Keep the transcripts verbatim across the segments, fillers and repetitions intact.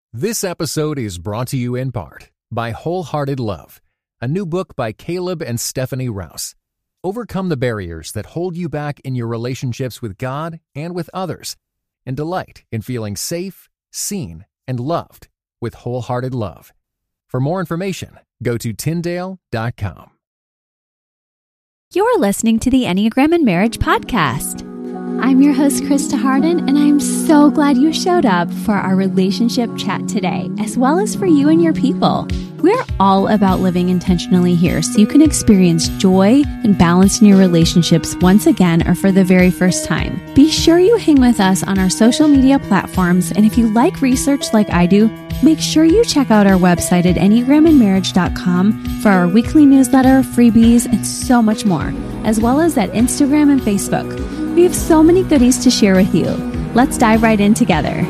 This episode is brought to you in part by Wholehearted Love, a new book by Caleb and Stephanie Rouse. Overcome the barriers that hold you back in your relationships with God and with others, and delight in feeling safe, seen, and loved with Wholehearted Love. For more information, go to Tyndale dot com. You're listening to the Enneagram and Marriage Podcast. I'm your host, Krista Harden, and I'm so glad you showed up for our relationship chat today, as well as for you and your people. We're all about living intentionally here so you can experience joy and balance in your relationships once again or for the very first time. Be sure you hang with us on our social media platforms, and if you like research like I do, make sure you check out our website at enneagram and marriage dot com for our weekly newsletter, freebies, and so much more, as well as at Instagram and Facebook. We have so many goodies to share with you. Let's dive right in together.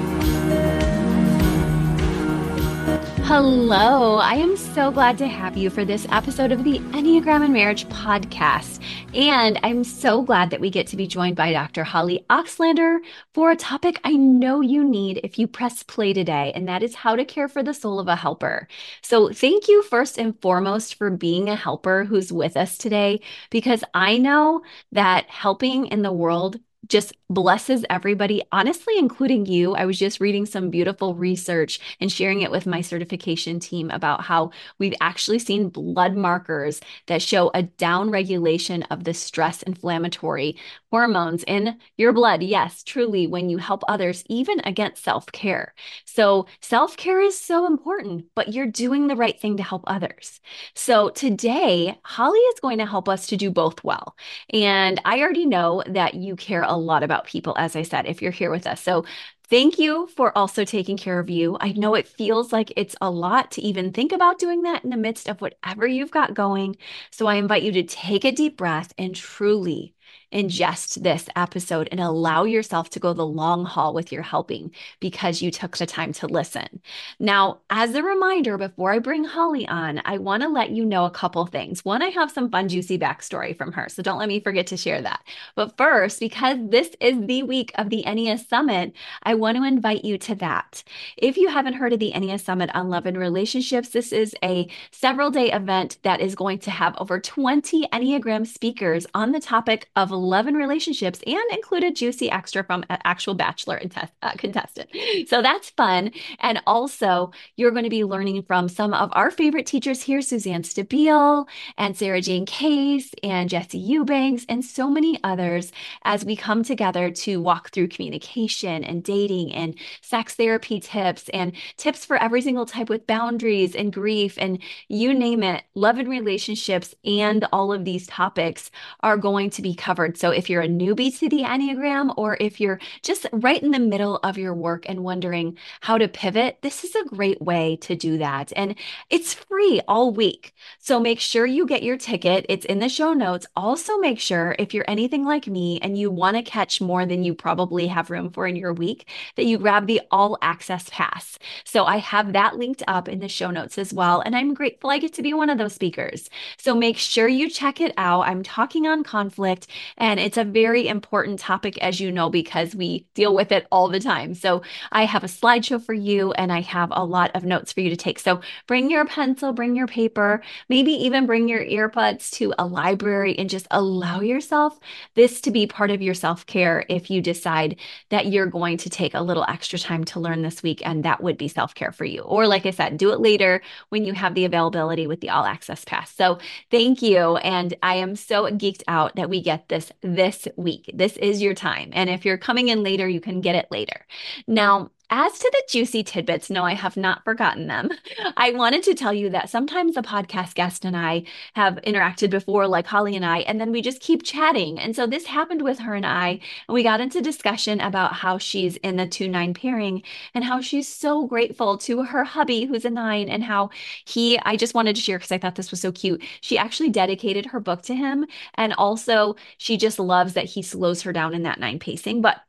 Hello, I am so glad to have you for this episode of the Enneagram and Marriage Podcast. And I'm so glad that we get to be joined by Doctor Holly Oxlander for a topic I know you need if you press play today, and that is how to care for the soul of a helper. So thank you first and foremost for being a helper who's with us today, because I know that helping in the world just blesses everybody, honestly, including you. I was just reading some beautiful research and sharing it with my certification team about how we've actually seen blood markers that show a downregulation of the stress inflammatory hormones in your blood. Yes, truly, when you help others, even against self-care. So self-care is so important, but you're doing the right thing to help others. So today, Holly is going to help us to do both well. And I already know that you care a lot about people, as I said, if you're here with us. So thank you for also taking care of you. I know it feels like it's a lot to even think about doing that in the midst of whatever you've got going. So I invite you to take a deep breath and truly ingest this episode and allow yourself to go the long haul with your helping because you took the time to listen. Now, as a reminder, before I bring Holly on, I want to let you know a couple things. One, I have some fun, juicy backstory from her, so don't let me forget to share that. But first, because this is the week of the Ennea Summit, I want to invite you to that. If you haven't heard of the Ennea Summit on Love and Relationships, this is a several day event that is going to have over twenty Enneagram speakers on the topic of love and relationships, and include a juicy extra from an actual bachelor and test, uh, contestant. So that's fun. And also, you're going to be learning from some of our favorite teachers here, Suzanne Stabile and Sarah Jane Case and Jesse Eubanks and so many others, as we come together to walk through communication and dating and sex therapy tips and tips for every single type with boundaries and grief and you name it. Love and relationships and all of these topics are going to be covered. So if you're a newbie to the Enneagram, or if you're just right in the middle of your work and wondering how to pivot, this is a great way to do that. And it's free all week. So make sure you get your ticket. It's in the show notes. Also make sure, if you're anything like me and you want to catch more than you probably have room for in your week, that you grab the all access pass. So I have that linked up in the show notes as well. And I'm grateful I get to be one of those speakers. So make sure you check it out. I'm talking on conflict, and it's a very important topic, as you know, because we deal with it all the time. So I have a slideshow for you, and I have a lot of notes for you to take. So bring your pencil, bring your paper, maybe even bring your earbuds to a library, and just allow yourself this to be part of your self-care if you decide that you're going to take a little extra time to learn this week, and that would be self-care for you. Or like I said, do it later when you have the availability with the all access pass. So thank you. And I am so geeked out that we get this this week. This is your time. And if you're coming in later, you can get it later. Now, as to the juicy tidbits, no, I have not forgotten them. I wanted to tell you that sometimes a podcast guest and I have interacted before, like Holly and I, and then we just keep chatting. And so this happened with her and I, and we got into discussion about how she's in the two nine pairing and how she's so grateful to her hubby who's a nine, and how he, I just wanted to share because I thought this was so cute. She actually dedicated her book to him. And also she just loves that he slows her down in that nine pacing. But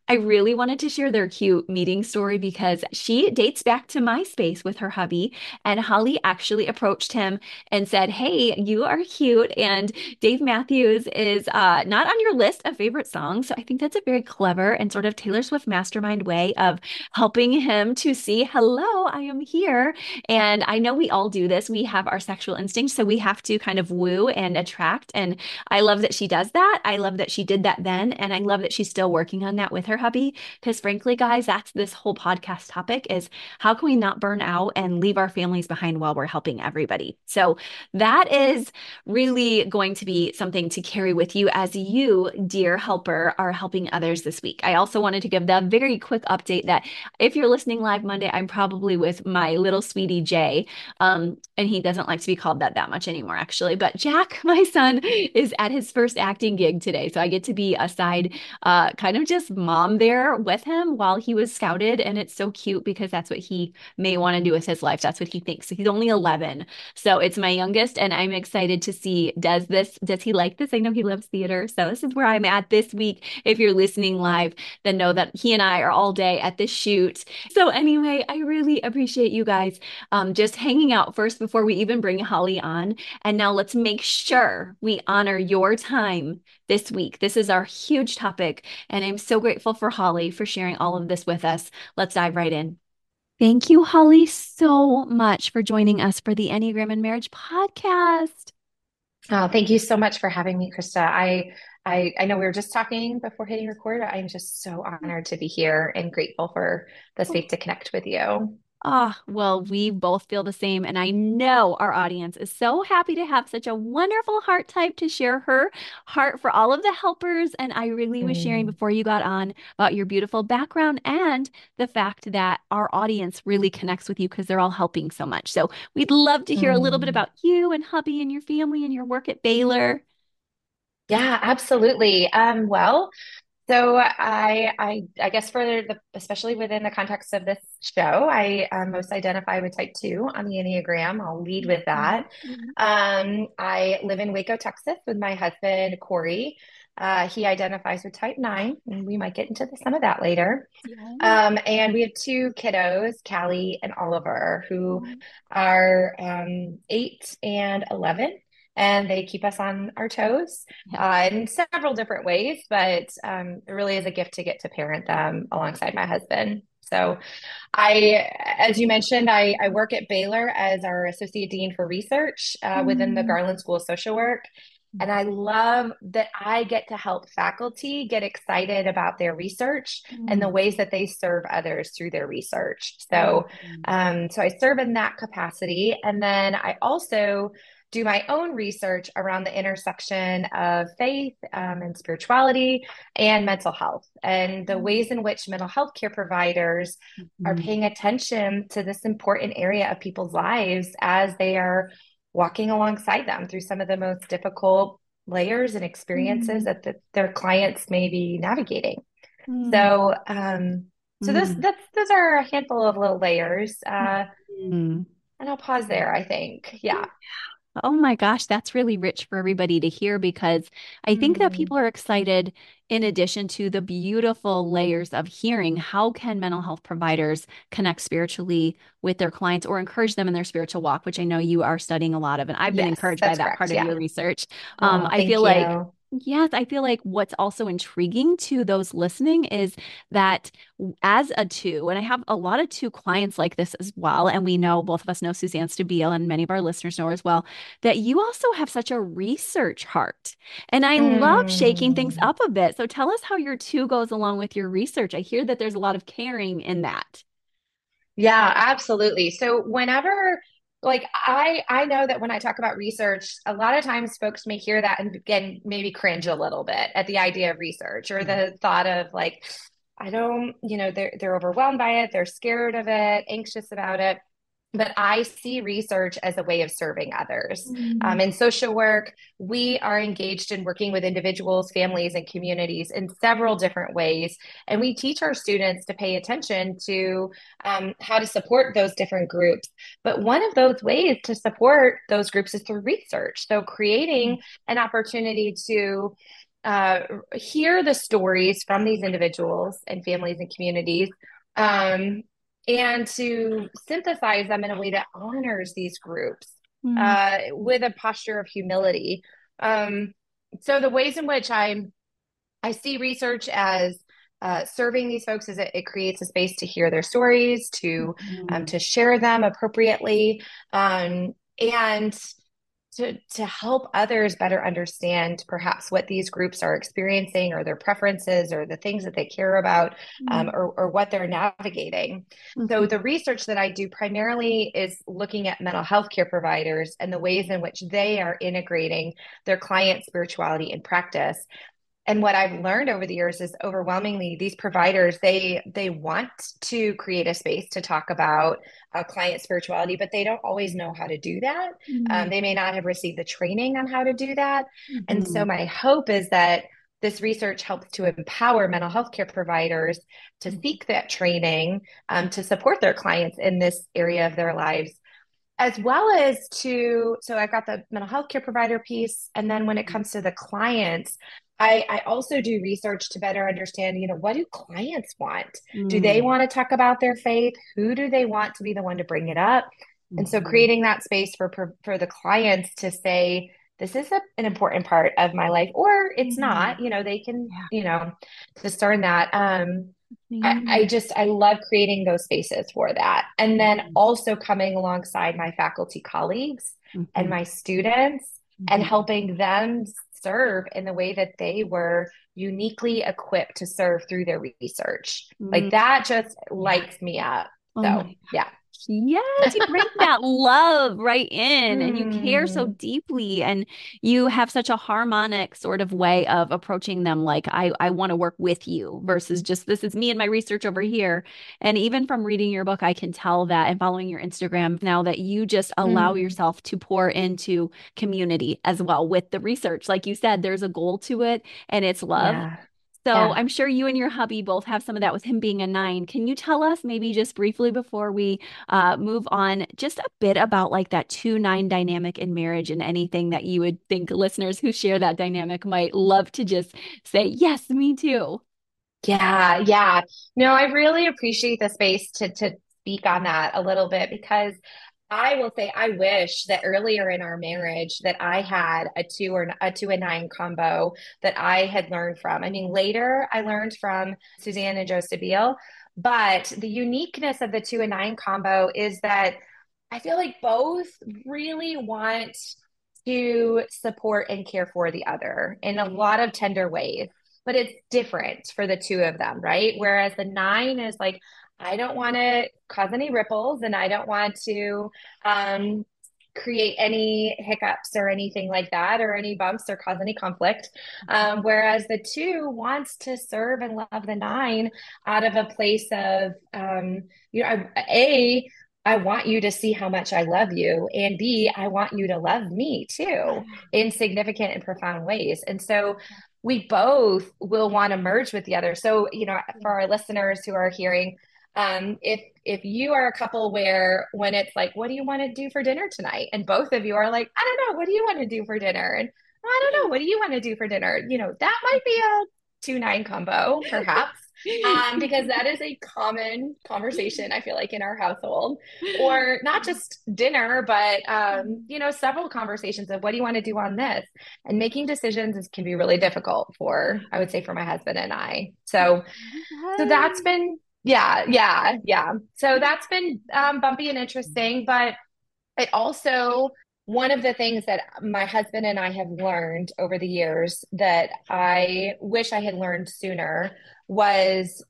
I really wanted to share their cute meeting story because she dates back to MySpace with her hubby. And Holly actually approached him and said, "Hey, you are cute. And Dave Matthews is uh, not on your list of favorite songs." So I think that's a very clever and sort of Taylor Swift mastermind way of helping him to see, hello, I am here. And I know we all do this. We have our sexual instincts. So we have to kind of woo and attract. And I love that she does that. I love that she did that then. And I love that she's still working on that with her hubby. Because frankly, guys, that's this whole podcast topic is how can we not burn out and leave our families behind while we're helping everybody? So that is really going to be something to carry with you as you, dear helper, are helping others this week. I also wanted to give the very quick update that if you're listening live Monday, I'm probably with my little sweetie Jay. Um, and he doesn't like to be called that that much anymore, actually. But Jack, my son, is at his first acting gig today. So I get to be a side, uh, kind of just mom there with him while he was scouted. And it's so cute because that's what he may want to do with his life. That's what he thinks. So he's only eleven. So it's my youngest, and I'm excited to see, does this, does he like this? I know he loves theater. So this is where I'm at this week. If you're listening live, then know that he and I are all day at this shoot. So anyway, I really appreciate you guys um, just hanging out first before we even bring Holly on. And now let's make sure we honor your time this week. This is our huge topic, and I'm so grateful for Holly for sharing all of this with us. Let's dive right in. Thank you, Holly, so much for joining us for the Enneagram and Marriage podcast. Oh, thank you so much for having me, Krista. I, I, I know we were just talking before hitting record. I'm just so honored to be here and grateful for the space to connect with you. Ah, well, we both feel the same. And I know our audience is so happy to have such a wonderful heart type to share her heart for all of the helpers. And I really was sharing Mm. before you got on about your beautiful background and the fact that our audience really connects with you because they're all helping so much. So we'd love to hear a little bit Mm. about you and hubby and your family and your work at Baylor. Yeah, absolutely. Um, well, so I, I, I guess for the, especially within the context of this show, I um, most identify with type two on the Enneagram. I'll lead with Mhm. that. Um, I live in Waco, Texas with my husband, Corey. Uh, he identifies with type nine, and we might get into the, some of that later. Yeah. Um, and we have two kiddos, Callie and Oliver, who are um, eight and eleven, and they keep us on our toes Yeah. uh, in several different ways, but um, it really is a gift to get to parent them alongside my husband. So I, as you mentioned, I, I work at Baylor as our Associate Dean for Research uh, within the Mm. Garland School of Social Work. And I love that I get to help faculty get excited about their research and the Mm. ways that they serve others through their research. So, um, so I serve in that capacity. And then I also do my own research around the intersection of faith um, and spirituality and mental health and the ways in which mental health care providers are Mhm. paying attention to this important area of people's lives as they are walking alongside them through some of the most difficult layers and experiences Mm. that the, their clients may be navigating. Mm. So, um, so those Mm. that's those are a handful of little layers, uh, Mm. and I'll pause there, I think. Yeah. Oh my gosh, that's really rich for everybody to hear because I think that Mm. people are excited in addition to the beautiful layers of hearing how can mental health providers connect spiritually with their clients or encourage them in their spiritual walk, which I know you are studying a lot of, and I've been Yes, encouraged by that's that correct. part of Yeah. your research. Um, Oh, I feel thank like you. Yes, I feel like what's also intriguing to those listening is that as a two, and I have a lot of two clients like this as well, and we know both of us know Suzanne Stabile, and many of our listeners know her as well, that you also have such a research heart. And I love shaking things Mm. up a bit. So tell us how your two goes along with your research. I hear that there's a lot of caring in that. Yeah, absolutely. So whenever like I I know that when I talk about research, a lot of times folks may hear that and again maybe cringe a little bit at the idea of research or the thought of like, I don't, you know, they're they're overwhelmed by it, they're scared of it, anxious about it. But I see research as a way of serving others. Um, Mm. in social work, we are engaged in working with individuals, families, and communities in several different ways. And we teach our students to pay attention to um, how to support those different groups. But one of those ways to support those groups is through research. So creating an opportunity to uh, hear the stories from these individuals and families and communities, um, and to synthesize them in a way that honors these groups Mm. uh, with a posture of humility. Um, so the ways in which I'm I see research as uh, serving these folks is it, it creates a space to hear their stories, to um, Mm. to share them appropriately, um, and to to help others better understand perhaps what these groups are experiencing or their preferences or the things that they care about, um, Mm. or, or what they're navigating. So Mhm. the research that I do primarily is looking at mental health care providers and the ways in which they are integrating their client spirituality in practice. And what I've learned over the years is overwhelmingly these providers, they they want to create a space to talk about uh, client spirituality, but they don't always know how to do that. Um, Mm. they may not have received the training on how to do that. And so Mhm. my hope is that this research helps to empower mental health care providers to seek that training, um, to support their clients in this area of their lives, as well as to, so I've got the mental health care provider piece. And then when it comes to the clients, I, I also do research to better understand, you know, what do clients want? Do they Mm. want to talk about their faith? Who do they want to be the one to bring it up? And so Mhm. creating that space for, for, for the clients to say, this is a, an important part of my life, or it's Mm. not, you know, they can, Yeah. you know, discern that. Um, I, I Mm. just, I love creating those spaces for that. And then Mhm. also coming alongside my faculty colleagues and Mhm. my students and Mhm. helping them serve in the way that they were uniquely equipped to serve through their research. Like Mm. that just Yeah. lights me up. Oh So, my yeah. Yes, you bring that love right in and you care so Mm, deeply and you have such a harmonic sort of way of approaching them like I I want to work with you versus just this is me and my research over here. And even from reading your book, I can tell that and following your Instagram now that you just allow mm, yourself to pour into community as well with the research. Like you said, there's a goal to it and it's love. yeah. So Yeah. I'm sure you and your hubby both have some of that with him being a nine. Can you tell us maybe just briefly before we uh, move on, just a bit about like that two nine dynamic in marriage and anything that you would think listeners who share that dynamic might love to just say, yes, me too. Yeah, yeah. No, I really appreciate the space to to speak on that a little bit because I will say I wish that earlier in our marriage that I had a two or a two and nine combo that I had learned from. I mean, later I learned from Suzanne and Joe Stabile, but the uniqueness of the two and nine combo is that I feel like both really want to support and care for the other in a lot of tender ways, but it's different for the two of them, right? Whereas the nine is like, I don't want to cause any ripples and I don't want to um, create any hiccups or anything like that, or any bumps or cause any conflict. Um, whereas the two wants to serve and love the nine out of a place of, um, you know, A, I want you to see how much I love you. And B, I want you to love me too in significant and profound ways. And so we both will want to merge with the other. So, you know, for our listeners who are hearing, um, if if you are a couple where when it's like, what do you want to do for dinner tonight? And both of you are like, I don't know, what do you want to do for dinner? And I don't know, what do you want to do for dinner? You know, that might be a two nine combo, perhaps. Um, because that is a common conversation, I feel like, in our household, or not just dinner, but um, you know, several conversations of what do you want to do on this? And making decisions is, can be really difficult for, I would say, for my husband and I. So, so that's been, yeah, yeah, yeah. So that's been um, bumpy and interesting, but it also, one of the things that my husband and I have learned over the years that I wish I had learned sooner was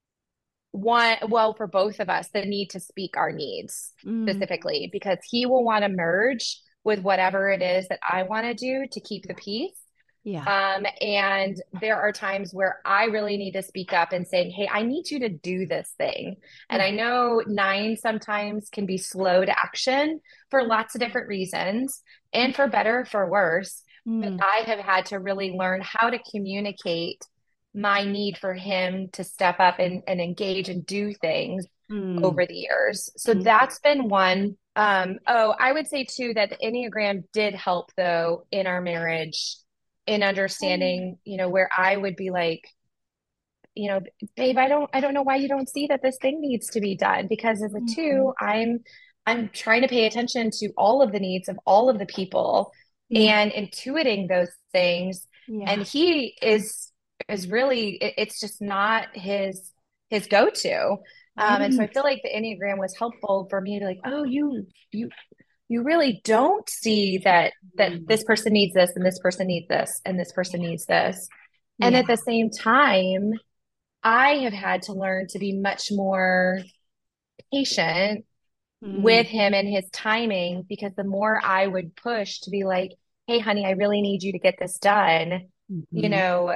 one, well, for both of us, the need to speak our needs Mm, specifically, because he will want to merge with whatever it is that I want to do to keep the peace. yeah. Um, and there are times where I really need to speak up and saying, hey, I need you to do this thing. And I know nine sometimes can be slow to action for lots of different reasons, and for better, for worse. But Mm, I have had to really learn how to communicate my need for him to step up and, and engage and do things mm, over the years. So mm, that's been one. Um, oh, I would say too that the Enneagram did help though in our marriage in understanding, you know, where I would be like, you know, babe, I don't, I don't know why you don't see that this thing needs to be done. Because as a Mhm. two, I'm, I'm trying to pay attention to all of the needs of all of the people Yeah. and intuiting those things. And Yeah. he is, is really, it, it's just not his, his go-to. Um, and so I Right. feel like the Enneagram was helpful for me to like, oh, you, you, you really don't see that, that Mm. this person needs this and this person needs this and this person Yeah. needs this. And Yeah. at the same time, I have had to learn to be much more patient Mm. with him and his timing because the more I would push to be like, hey, honey, I really need you to get this done, you Mhm. know,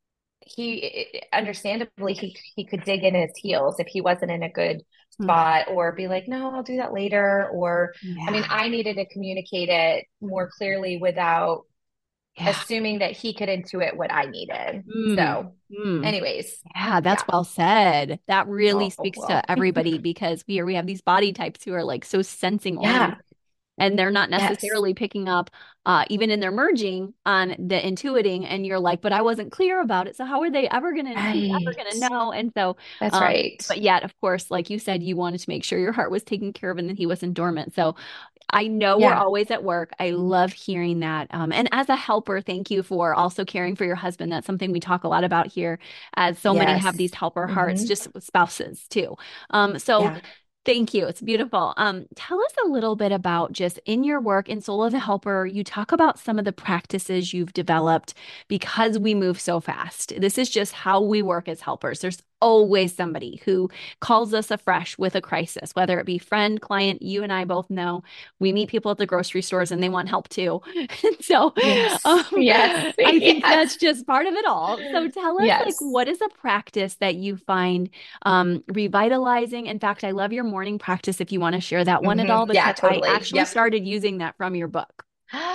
he understandably he he could dig in his heels if he wasn't in a good Mhm. spot or be like, no, I'll do that later. Or I mean, Yeah. I needed to communicate it more clearly without Yeah. assuming that he could intuit what I needed. Mm. So, Mm. anyways, Yeah, that's yeah. well said. That really Oh, speaks well. to everybody because we are we have these body types who are like so sensing Yeah. oriented and they're not Yes. necessarily picking up uh even in their merging on the intuiting and you're like, but I wasn't clear about it. So how are they ever gonna who's ever Right. gonna know? And so That's um right. but yet of course, like you said, you wanted to make sure your heart was taken care of and that he wasn't dormant. So I know we're Yeah. always at work. I love hearing that. Um, and as a helper, thank you for also caring for your husband. That's something we talk a lot about here, as so many have these Yes. helper hearts, Hmm. just with spouses too. Um, so Yeah. thank you. It's beautiful. Um, tell us a little bit about just in your work in Soul of a Helper, you talk about some of the practices you've developed because we move so fast. This is just how we work as helpers. There's always somebody who calls us afresh with a crisis, whether it be friend, client, you and I both know we meet people at the grocery stores and they want help too. And so Yes. um, Yes. I think Yes. that's just part of it all. So tell us, like, Yes. what is a practice that you find um, revitalizing? In fact, I love your morning practice if you want to share that one at Hmm. all, Yeah, because I totally. actually Yep. started using that from your book.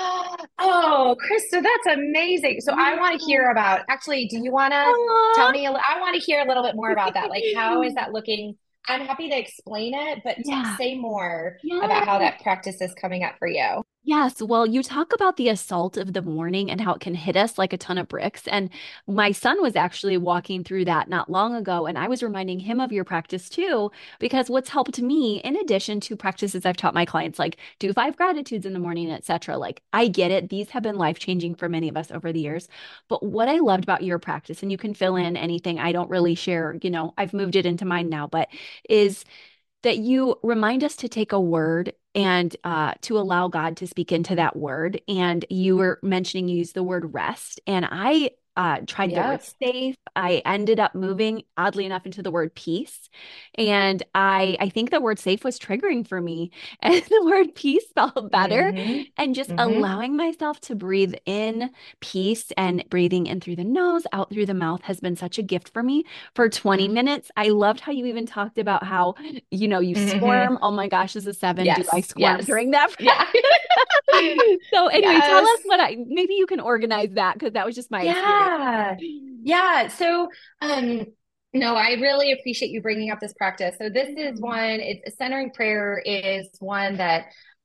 Oh, Krista, that's amazing. So I want to Yeah. hear about, actually, do you want to tell Aw. me, a li- I want to hear a little bit more about that. Like, how is that looking? I'm happy to explain it, but t Yeah. say more Yeah. about how that practice is coming up for you. Yes, well, you talk about the assault of the morning and how it can hit us like a ton of bricks. And my son was actually walking through that not long ago, and I was reminding him of your practice too, because what's helped me, in addition to practices I've taught my clients, like do five gratitudes in the morning, et cetera. Like I get it; these have been life-changing for many of us over the years. But what I loved about your practice, and you can fill in anything I don't really share, you know, I've moved it into mine now, but is that you remind us to take a word and uh, to allow God to speak into that word. And you were mentioning you use the word rest. And I uh, tried the word Yep. safe. I ended up moving, oddly enough, into the word peace. And I, I think the word safe was triggering for me. And the word peace felt better. Hmm. And just Hmm. allowing myself to breathe in peace and breathing in through the nose, out through the mouth has been such a gift for me for twenty minutes. I loved how you even talked about how you know, you Hmm. squirm. Oh my gosh, as a seven, do I Yes. squirm Yes. during that Yeah. practice? So anyway, tell Yes. us what I maybe you can organize that because that was just my experience. Yeah. Yeah. So, um, no, I really appreciate you bringing up this practice. So this is Mhm. one, it's centering prayer is one that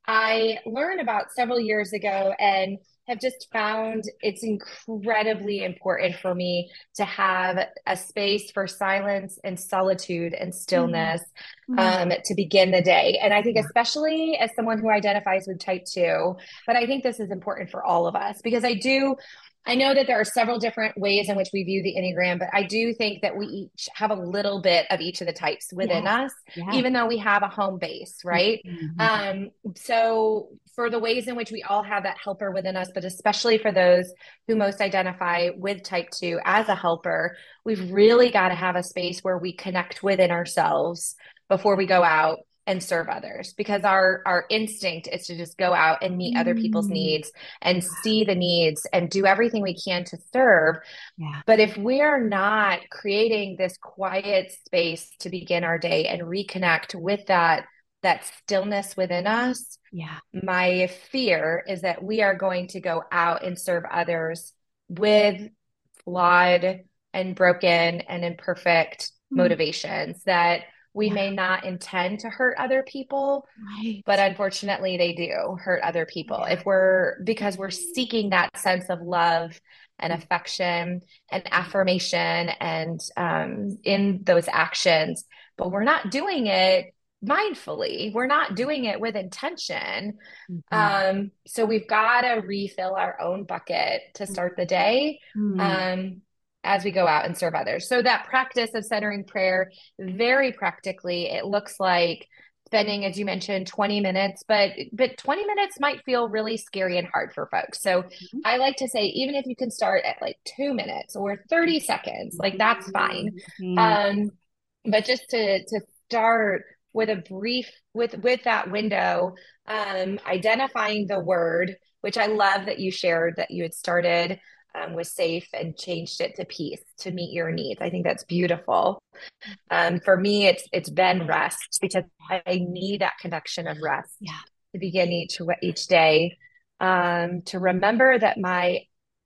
I learned about several years ago and have just found it's incredibly important for me to have a space for silence and solitude and Mm, stillness mm, um, to begin the day. And I think, yeah. especially as someone who identifies with type two, but I think this is important for all of us because I do I know that there are several different ways in which we view the Enneagram, but I do think that we each have a little bit of each of the types within Yes. us, Yes. even though we have a home base, right? Mhm. Um, so, for the ways in which we all have that helper within us, but especially for those who most identify with type two as a helper, we've really got to have a space where we connect within ourselves before we go out and serve others because our our instinct is to just go out and meet other people's Mm. needs and see the needs and do everything we can to serve. Yeah. But if we're not creating this quiet space to begin our day and reconnect with that that stillness within us, Yeah. my fear is that we are going to go out and serve others with flawed and broken and imperfect Mm. motivations that We Yeah. may not intend to hurt other people, Right. but unfortunately they do hurt other people. Yeah. If we're, because we're seeking that sense of love and affection and affirmation and um, in those actions, but we're not doing it mindfully. We're not doing it with intention. Mhm. Um, so we've got to refill our own bucket to start the day. Mm. Um, as we go out and serve others. So that practice of centering prayer, very practically, it looks like spending, as you mentioned, twenty minutes, but but twenty minutes might feel really scary and hard for folks. So Mhm. I like to say, even if you can start at like two minutes or thirty seconds, like that's fine. Mhm. Um, but just to to start with a brief with with that window, um, identifying the word, which I love that you shared that you had started um, was safe and changed it to peace to meet your needs. I think that's beautiful. Um, for me, it's it's been rest because I need that connection of rest Yeah. to begin each each day. Um, to remember that my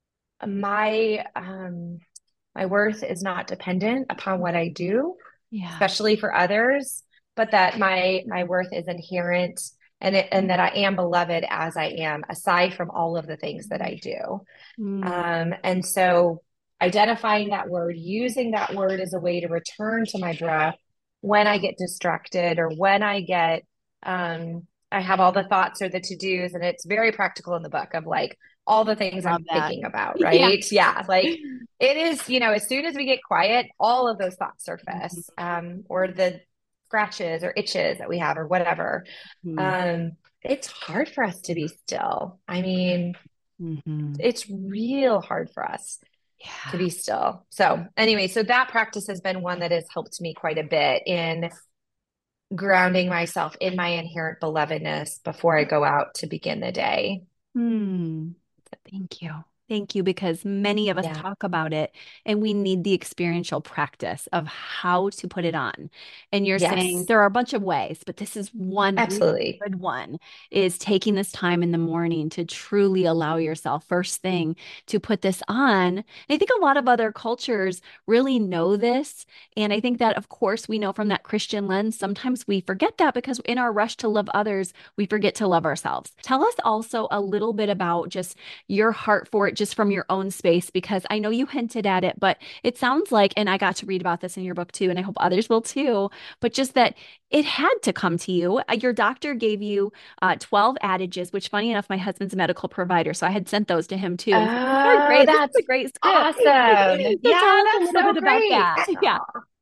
my um, my worth is not dependent upon what I do, Yeah. especially for others, but that my my worth is inherent and it, and that I am beloved as I am, aside from all of the things that I do. Mm. Um, and so identifying that word, using that word as a way to return to my breath when I get distracted or when I get, um, I have all the thoughts or the to-dos, and it's very practical in the book of like all the things Love I'm that. thinking about, Yeah. right? Yeah. Like it is, you know, as soon as we get quiet, all of those thoughts surface, um, or the scratches or itches that we have or whatever. Mhm. Um, it's hard for us to be still. I mean, Mhm. it's real hard for us Yeah. to be still. So anyway, so that practice has been one that has helped me quite a bit in grounding myself in my inherent belovedness before I go out to begin the day. Hmm. Thank you. Thank you, because many of us Yeah. talk about it and we need the experiential practice of how to put it on. And you're saying Yes, there are a bunch of ways, but this is one really absolutely. good one, is taking this time in the morning to truly allow yourself first thing to put this on. And I think a lot of other cultures really know this. And I think that, of course, we know from that Christian lens, sometimes we forget that because in our rush to love others, we forget to love ourselves. Tell us also a little bit about just your heart for it, just from your own space, because I know you hinted at it, but it sounds like, and I got to read about this in your book too, and I hope others will too, but just that it had to come to you. Uh, Your doctor gave you uh, twelve adages, which funny enough, my husband's a medical provider, so I had sent those to him too. And he's like, oh, Oh, great. This is that's a great script. awesome. So Yeah, tell us a that's little so bit about great. that. Yeah.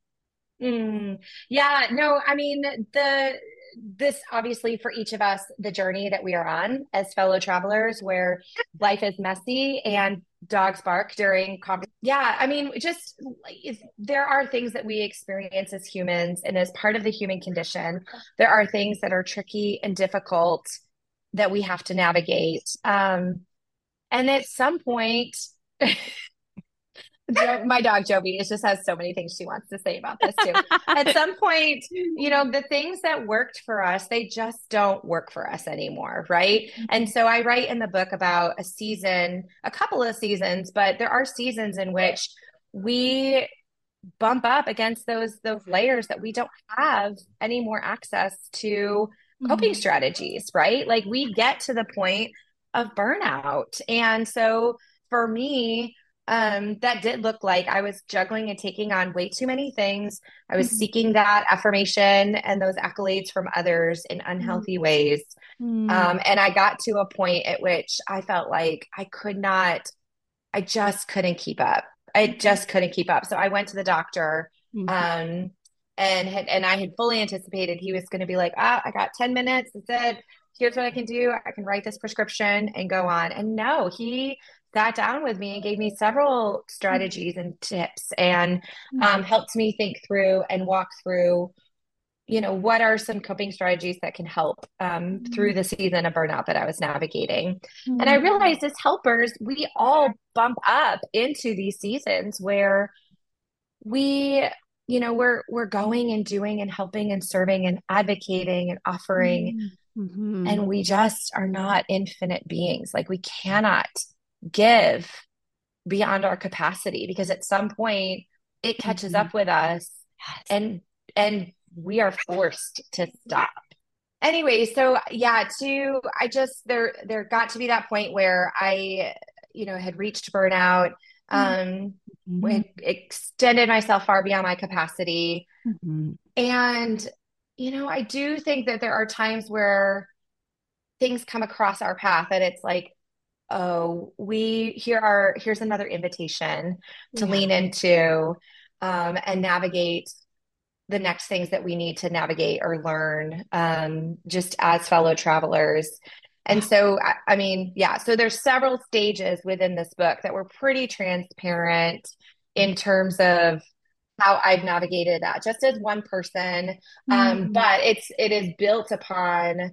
Mm, yeah, no, I mean, the this obviously for each of us, the journey that we are on as fellow travelers, where life is messy and dogs bark during conversation. Yeah, I mean, just if, there are things that we experience as humans and as part of the human condition. There are things that are tricky and difficult that we have to navigate. Um, and at some point, Jo- my dog Joby is just has so many things she wants to say about this too. At some point, you know, the things that worked for us, they just don't work for us anymore, right? And so I write in the book about a season, a couple of seasons, but there are seasons in which we bump up against those those layers that we don't have any more access to coping Mhm. strategies, right? Like we get to the point of burnout. And so for me, um, that did look like I was juggling and taking on way too many things. I was Mhm. seeking that affirmation and those accolades from others in unhealthy ways. Mhm. Um, and I got to a point at which I felt like I could not, I just couldn't keep up. I just couldn't keep up. So I went to the doctor, Mhm. um, and had, and I had fully anticipated he was going to be like, ah, I got ten minutes. That's it. Here's what I can do. I can write this prescription and go on. And no, he sat down with me and gave me several strategies and tips and um, helped me think through and walk through, you know, what are some coping strategies that can help um, through the season of burnout that I was navigating. And I Mhm. realized as helpers, we all bump up into these seasons where we, you know, we're we're going and doing and helping and serving and advocating and offering, Mhm. and we just are not infinite beings. Like we cannot give beyond our capacity because at some point it catches Mhm. up with us Yes. and and we are forced to stop. Anyway, so yeah, to I just there there got to be that point where I, you know, had reached burnout, um, Mhm. had extended myself far beyond my capacity. Mhm. And, you know, I do think that there are times where things come across our path and it's like, oh, we here are here's another invitation to Yeah. lean into um, and navigate the next things that we need to navigate or learn um, just as fellow travelers. And so, I, I mean, yeah, so there's several stages within this book that were pretty transparent in terms of how I've navigated that just as one person. Um, Mm. but it's it is built upon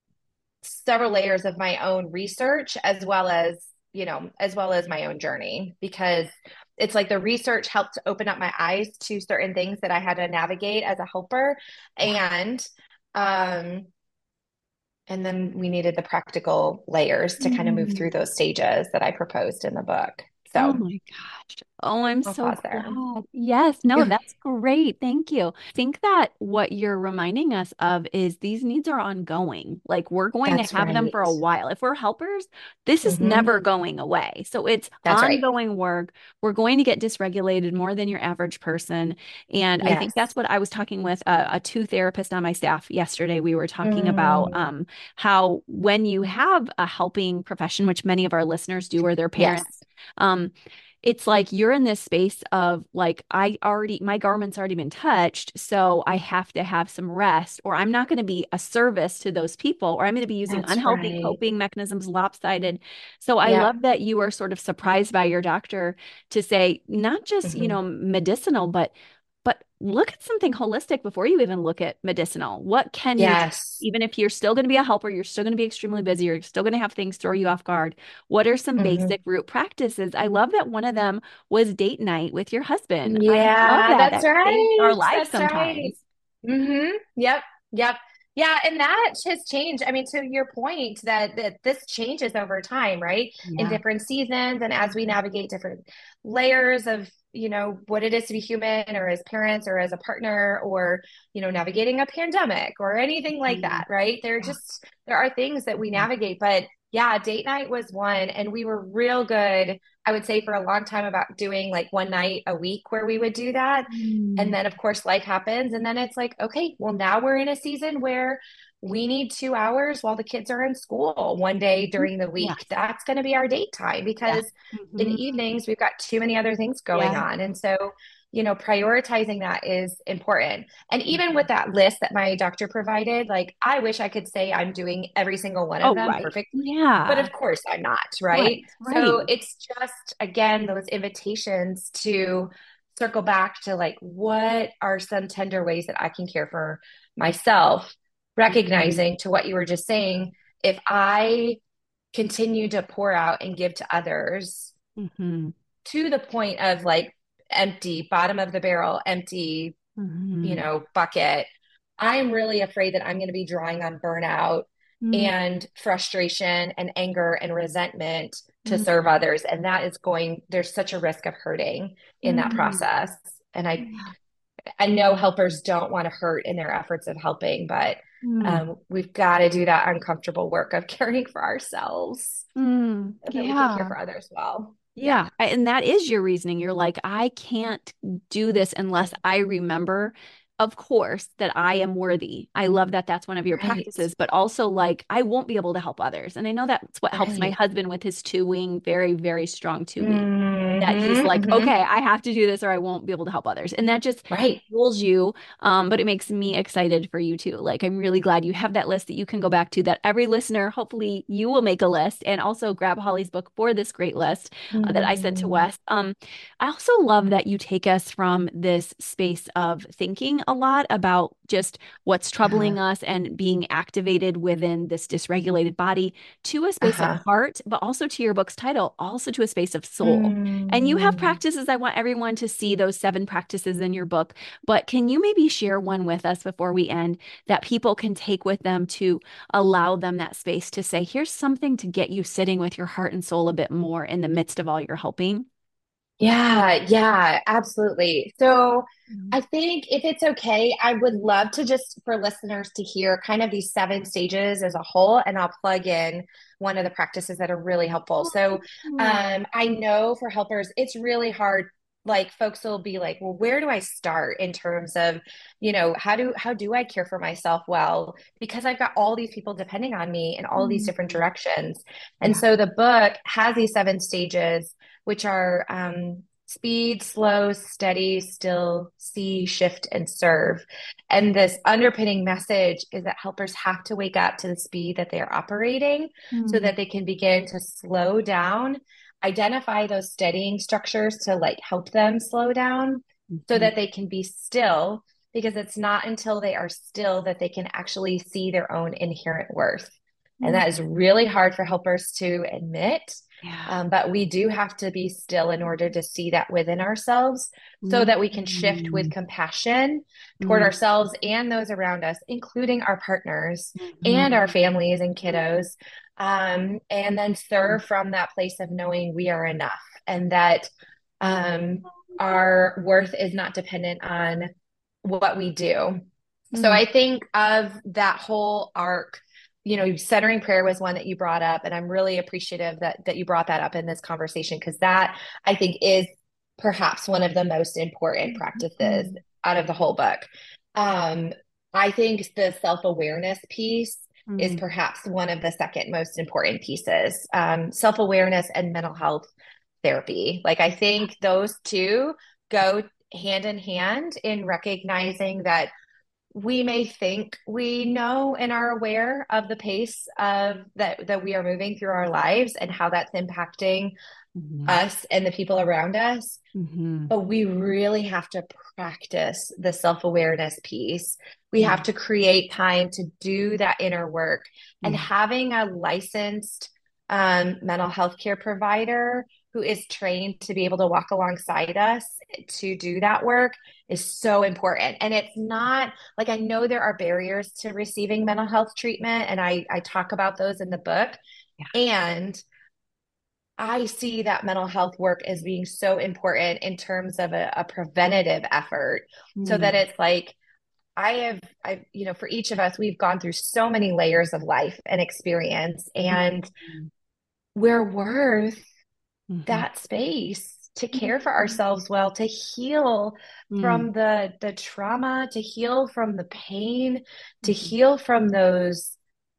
several layers of my own research as well as, you know, as well as my own journey because it's like the research helped to open up my eyes to certain things that I had to navigate as a helper Yeah. and um and then we needed the practical layers to kind of move Mm. through those stages that I proposed in the book. Oh So my gosh. Oh, I'm I'll so pause there. glad. Yes, no, that's great. Thank you. I think that what you're reminding us of is these needs are ongoing. Like we're going to That's have them right. for a while. If we're helpers, this is Hmm. never going away. So it's That's right. ongoing work. We're going to get dysregulated more than your average person. And I think that's Yes. what I was talking with a, a two therapists on my staff yesterday. We were talking about Mm. um, how when you have a helping profession, which many of our listeners do, or their parents, Yes. um, it's like you're in this space of like, I already, my garment's already been touched. So I have to have some rest, or I'm not going to be a service to those people, or I'm going to be using That's unhealthy right. coping mechanisms, lopsided. So I Yep. love that you were sort of surprised by your doctor to say, not just, you Hmm. know, medicinal, but but look at something holistic before you even look at medicinal. What can you, Yes. even if you're still going to be a helper, you're still going to be extremely busy, you're still going to have things throw you off guard. What are some Hmm. basic root practices? I love that one of them was date night with your husband. I love Yeah, that. that's That saves our right. lives That's right. sometimes. Hmm. Yep. Yep. Yeah, and that has changed. I mean, to your point that that this changes over time, right? In Yeah. different seasons and as we navigate different layers of, you know, what it is to be human or as parents or as a partner or, you know, navigating a pandemic or anything like Mhm. that, right? There are Yeah. just there are things that we Mhm. navigate, but yeah, date night was one and we were real good I would say for a long time about doing like one night a week where we would do that. And Mm. then, of course, life happens. And then it's like, okay, well, now we're in a season where we need two hours while the kids are in school one day Mhm. during the week. Yes. That's going to be our date time Yeah. because in Mhm. evenings we've got too many other things going Yeah. on. And so, you know, prioritizing that is important. And even with Mhm. that list that my doctor provided, like I wish I could say I'm doing every single one of Oh, them right. perfectly, but Yeah. of course I'm not, right? Right. So Right. it's just, again, those invitations to circle back to like, what are some tender ways that I can care for myself, Mhm. recognizing to what you were just saying, if I continue to pour out and give to others Mhm. to the point of like empty, bottom of the barrel, empty, you Mhm. know, bucket, I'm really afraid that I'm going to be drawing on burnout Mhm. and frustration and anger and resentment to serve Mhm. others. And that is going, there's such a risk of hurting in that Mhm. process. And I, Yeah. I know helpers don't want to hurt in their efforts of helping, but Mm. um, we've got to do that uncomfortable work of caring for ourselves Mm. so that we can care Yeah. for others well. Yeah. Yeah. I- And that is your reasoning. You're like, I can't do this unless I remember, of course, that I am worthy. I love that that's one of your Right. practices, but also like, I won't be able to help others. And I know that's what helps my Right. husband with his two wing, very, very strong two wing. That he's Mm-hmm, like, mm-hmm. okay, I have to do this or I won't be able to help others. And that just Right. fuels you. Um, but it makes me excited for you too. Like, I'm really glad you have that list that you can go back to, that every listener, hopefully you will make a list and also grab Holly's book for this great list uh, that I sent to Mm. Wes. Um, I also love that you take us from this space of thinking a lot about just what's troubling Uh-huh. us and being activated within this dysregulated body to a space of Uh-huh. heart, but also to your book's title, also to a space of soul. And you have Mm. practices. I want everyone to see those seven practices in your book. But can you maybe share one with us before we end that people can take with them to allow them that space to say, here's something to get you sitting with your heart and soul a bit more in the midst of all your helping? Yeah, yeah, absolutely. So Mhm. I think if it's okay, I would love to just for listeners to hear kind of these seven stages as a whole, and I'll plug in one of the practices that are really helpful. So Oh, um, I know for helpers, it's really hard. Like folks will be like, well, where do I start in terms of, you know, how do how do I care for myself well? Because I've got all these people depending on me in all these different mhm. directions. And Yeah. so the book has these seven stages which are um, speed, slow, steady, still, see, shift, and serve. And this underpinning message is that helpers have to wake up to the speed that they are operating so Mm, that they can begin to slow down, identify those steadying structures to like help them slow down so mhm, that they can be still, because it's not until they are still that they can actually see their own inherent worth. And mm. that is really hard for helpers to admit, Yeah. um, but we do have to be still in order to see that within ourselves so that we can shift with Mm, compassion toward mm, ourselves and those around us, including our partners and our mhm, families and kiddos. Um, and then serve from that place of knowing we are enough and that um, our worth is not dependent on what we do. So mm, I think of that whole arc, you know, centering prayer was one that you brought up, and I'm really appreciative that that you brought that up in this conversation because that I think is perhaps one of the most important practices mm, out of the whole book. Um, I think the self-awareness piece is mm. perhaps one of the second most important pieces. Um, self-awareness and mental health therapy. Like I think those two go hand in hand in recognizing that we may think we know and are aware of the pace of that that we are moving through our lives and how that's impacting Mhm, us and the people around us, mhm, but we really have to practice the self-awareness piece. We have mhm. to create time to do that inner work, and Yeah. having a licensed um, mental health care provider who is trained to be able to walk alongside us to do that work is so important. And it's not like I know there are barriers to receiving mental health treatment, and I, I talk about those in the book. Yeah. And I see that mental health work as being so important in terms of a, a preventative effort so that Mm, it's like I have, I, you know, for each of us, we've gone through so many layers of life and experience, and mhm, we're worth mhm, that space to care for mhm, ourselves well, to heal mm, from the the trauma, to heal from the pain, to mhm, heal from those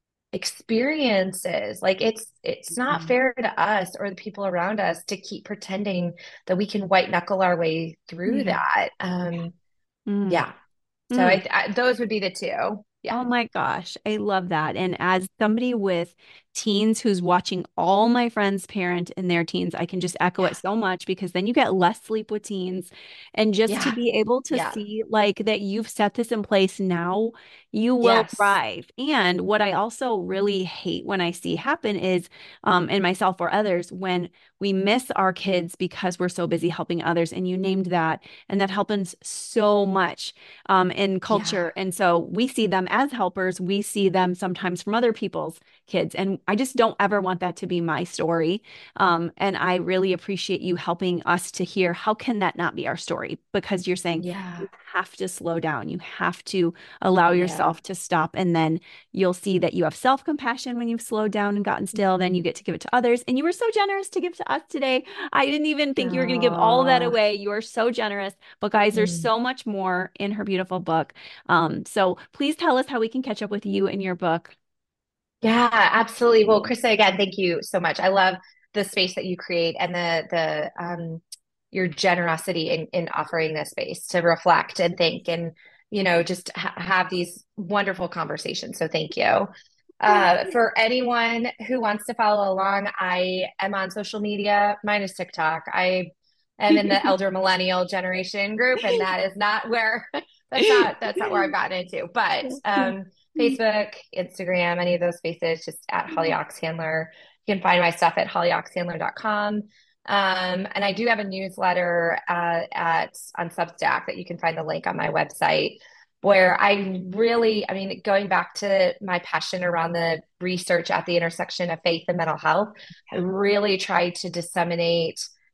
experiences. Like it's it's not mhm. fair to us or the people around us to keep pretending that we can white knuckle our way through Yeah. that. Yeah. Um, Mm, yeah. So mm. I, I those would be the two. Yeah. Oh my gosh, I love that. And as somebody with teens who's watching all my friends parent in their teens, I can just echo Yeah. it so much because then you get less sleep with teens. And just to Yeah. be able to Yeah. see like that you've set this in place now, you will Yes. thrive. And what I also really hate when I see happen is, um, and myself or others, when we miss our kids because we're so busy helping others. And you named that, and that happens so much um, in Yeah. culture. And so we see them as helpers. We see them sometimes from other people's kids. And I just don't ever want that to be my story. Um, and I really appreciate you helping us to hear how can that not be our story? Because you're saying Yeah. you have to slow down. You have to allow Yeah. yourself to stop. And then you'll see that you have self compassion when you've slowed down and gotten still. Then you get to give it to others. And you were so generous to give to us today. I didn't even think you were going to give all of that Oh, away. You are so generous. But guys, there's mm. so much more in her beautiful book. Um, so please tell us how we can catch up with you and your book. Yeah, absolutely. Well, Krista, again, thank you so much. I love the space that you create and the the um your generosity in in offering this space to reflect and think and you know just ha have these wonderful conversations. So thank you. Uh, for anyone who wants to follow along, I am on social media, minus TikTok. I am in the elder millennial generation group, and that is not where that's not that's not where I've gotten into. But um, Facebook, Instagram, any of those spaces, just at Holly Oxhandler. You can find my stuff at holly oxhandler dot com. Um, and I do have a newsletter uh, at on Substack that you can find the link on my website where I really, I mean, going back to my passion around the research at the intersection of faith and mental health, I really try to disseminate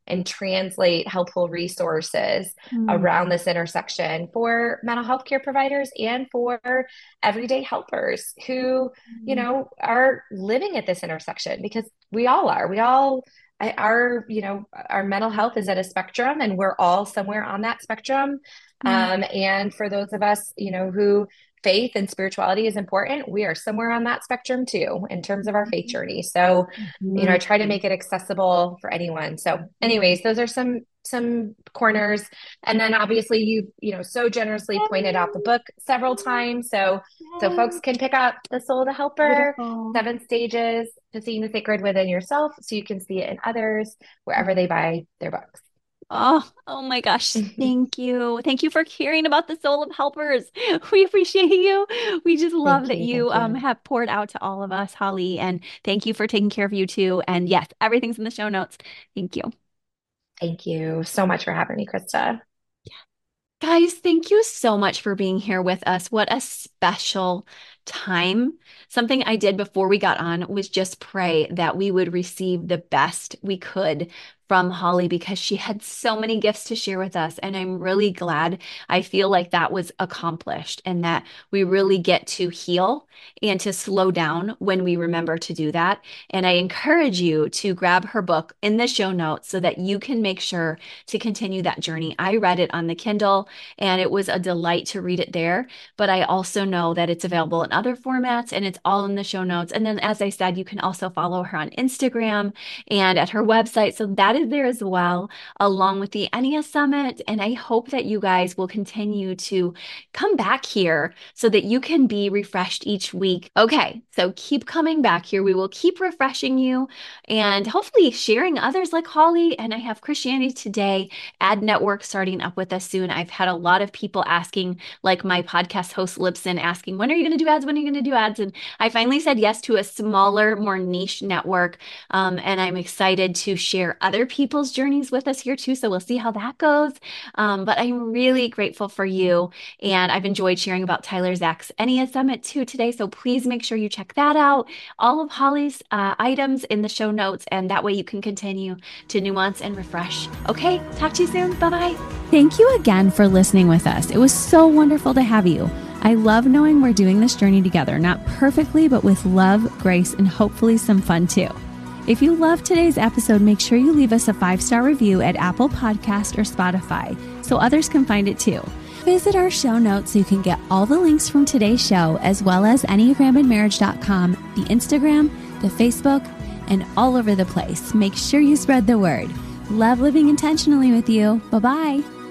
and translate helpful resources mm. around this intersection for mental health care providers and for everyday helpers who, you know, are living at this intersection, because we all are. We all our, you know, our mental health is at a spectrum, and we're all somewhere on that spectrum. Mm. Um, and for those of us, you know, who faith and spirituality is important, we are somewhere on that spectrum too, in terms of our faith journey. So, mm-hmm. you know, I try to make it accessible for anyone. So anyways, those are some, some corners. And then obviously you, you know, so generously pointed out the book several times. So, so folks can pick up The Soul of the Helper, Beautiful. Seven Stages to Seeing the Sacred Within Yourself, so you can see it in others wherever they buy their books. Oh, oh my gosh. Thank you. Thank you for caring about the soul of helpers. We appreciate you. We just love thank that you, you um, you. have poured out to all of us, Holly, and thank you for taking care of you too. And yes, everything's in the show notes. Thank you. Thank you so much for having me, Krista. Yeah. Guys, thank you so much for being here with us. What a special time. Something I did before we got on was just pray that we would receive the best we could from Holly, because she had so many gifts to share with us. And I'm really glad I feel like that was accomplished, and that we really get to heal and to slow down when we remember to do that. And I encourage you to grab her book in the show notes so that you can make sure to continue that journey. I read it on the Kindle and it was a delight to read it there, but I also know that it's available in other formats, and it's all in the show notes. And then, as I said, you can also follow her on Instagram and at her website. So that is there as well, along with the Enya Summit. And I hope that you guys will continue to come back here so that you can be refreshed each week. Okay, so keep coming back here. We will keep refreshing you and hopefully sharing others like Holly. And I have Christianity Today ad network starting up with us soon. I've had a lot of people asking, like my podcast host Libsyn asking, when are you going to do ads? When are you going to do ads? And I finally said yes to a smaller, more niche network. Um, and I'm excited to share other people's journeys with us here too. So we'll see how that goes. Um, but I'm really grateful for you. And I've enjoyed sharing about Tyler Zach's Enya Summit too today. So please make sure you check that out. All of Holly's uh, items in the show notes. And that way you can continue to nuance and refresh. Okay, talk to you soon. Bye-bye. Thank you again for listening with us. It was so wonderful to have you. I love knowing we're doing this journey together, not perfectly, but with love, grace, and hopefully some fun too. If you loved today's episode, make sure you leave us a five-star review at Apple Podcast or Spotify so others can find it too. Visit our show notes so you can get all the links from today's show, as well as enneagram and marriage dot com, the Instagram, the Facebook, and all over the place. Make sure you spread the word. Love living intentionally with you. Bye-bye.